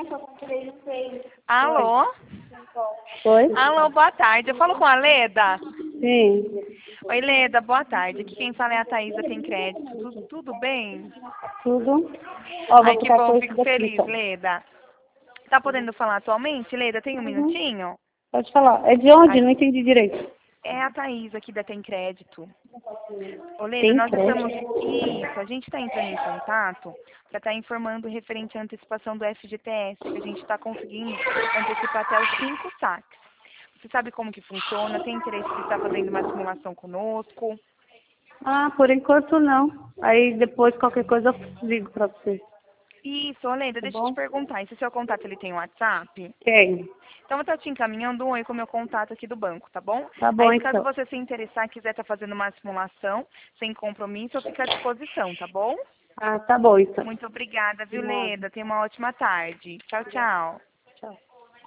Alô? Oi? Alô, boa tarde. Eu falo com a Leda? Sim. Oi, Leda, boa tarde. Aqui quem fala é a Thaisa, tem crédito. Tudo bem? Tudo? Ó, vou Ai, que ficar bom, com isso fico daqui, feliz, então. Leda. Tá podendo falar atualmente, Leda? Tem um Uhum. minutinho? Pode falar. É de onde? Ai, Não entendi direito. é a Thaisa aqui da Tem Crédito. Ô, Leda, Tem nós estamos... crédito? Isso, a gente está entrando em contato para estar informando referente à antecipação do FGTS, que a gente está conseguindo antecipar até os 5 saques. Você sabe como que funciona? Tem interesse de estar fazendo uma simulação conosco? Ah, por enquanto não. Aí depois qualquer coisa eu ligo pra você. Isso, ô, Leda, Tá deixa eu te bom? perguntar. Esse seu contato, ele tem WhatsApp? Tem. Então, eu vou estar te encaminhando um oi com o meu contato aqui do banco, tá bom? Tá bom Aí, caso então. você se interessar, quiser estar fazendo uma simulação, sem compromisso, eu fico à disposição, tá bom? Ah, tá bom então. Muito obrigada, De viu, nada. Leda? Tenha uma ótima tarde. Tchau, tchau. Tchau.